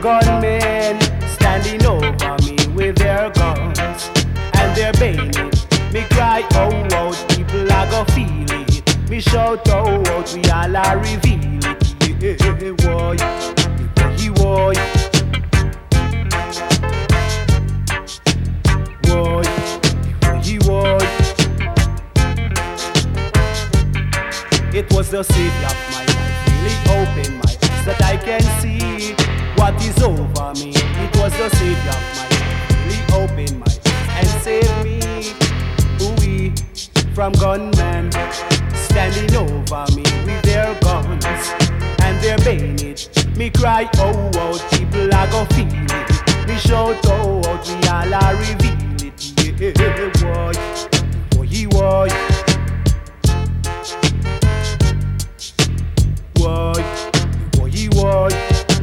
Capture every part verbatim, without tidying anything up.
Gunmen standing over me with their guns and their bayonet. Me cry, oh, oh, people are go feel it. Me shout, oh, oh, we all are reveal it. Yeah, boy, he boy, boy, he boy. It was the savior of my life, really opened my eyes that I can see what is over me. It was the savior of my life, really opened my eyes and saved me. Ooh, from gunmen standing over me with their guns and their bayonet. Me cry, oh, oh, people are go feel it. Me shout, oh, oh, we all are reveal it. Yeah, boy, boy, boy, boy, boy, boy.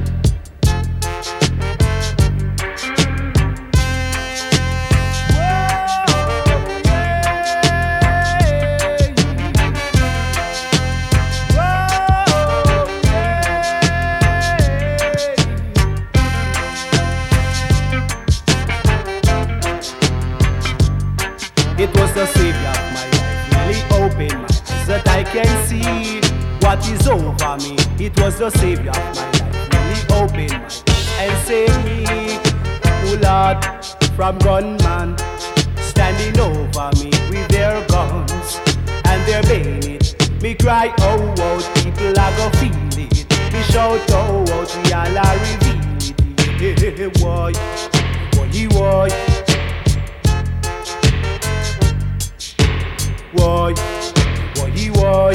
It was the savior of my life, really opened my eyes that I can see what is over me. It was the savior of my life, really opened my eyes and saved me. Oh Lord, from gunmen standing over me with their guns and their bayonet. Me cry, oh, oh, people are go feel it. Me shout, oh, oh, we all are reveal it. Yeah, boy, boy, boy. Why, why, why?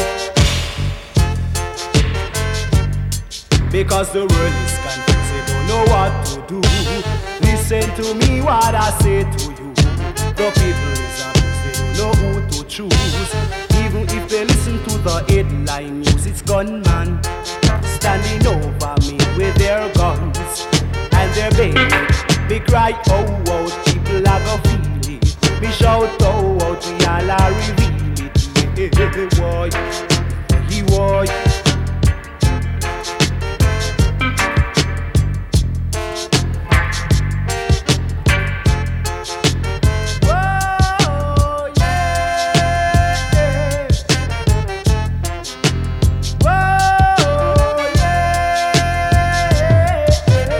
Because the world is confused, they don't know what to do. Listen to me what I say to you. The people is abused, they don't know who to choose. Even if they listen to the headline news, it's gunmen standing over me with their guns and their bayonet. They cry, oh, oh, people are go feel it. Me shout, oh, oh, we all are reveal it. Yeah, boy, he boy. Whoa, yeah. Whoa, yeah.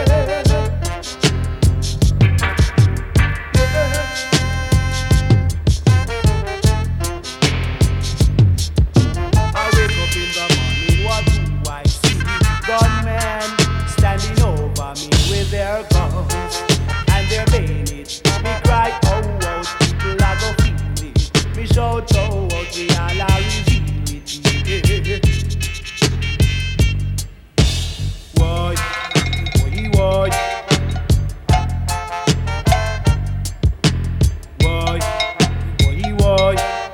I wake up in the morning, what do I see? Gunmen standing over me with their guns and their bayonets. Me cry, oh, oh, people are go feel it. Me shout, oh, oh, we all are reveal it. Yeah. Why, why, why? Why, why, why?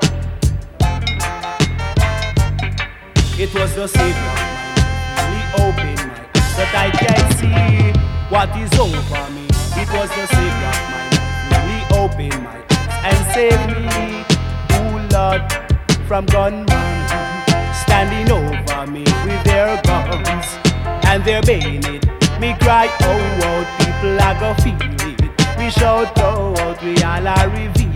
It was the savior of my life, really opened my eyes that I can see what is over me. It was the savior of my life, really opened my eyes and saved me. Oh Lord, from gunmen standing over me with their guns and their bayonet. Me cry, oh, oh, people are go feel it. We shout, oh, oh, we all are revealed.